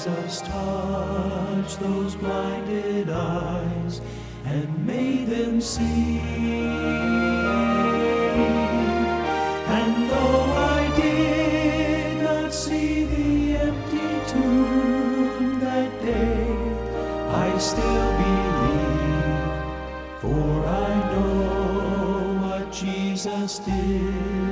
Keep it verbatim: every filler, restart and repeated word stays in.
Jesus touched those blinded eyes and made them see. And though I did not see the empty tomb that day, I still believe, for I know what Jesus did.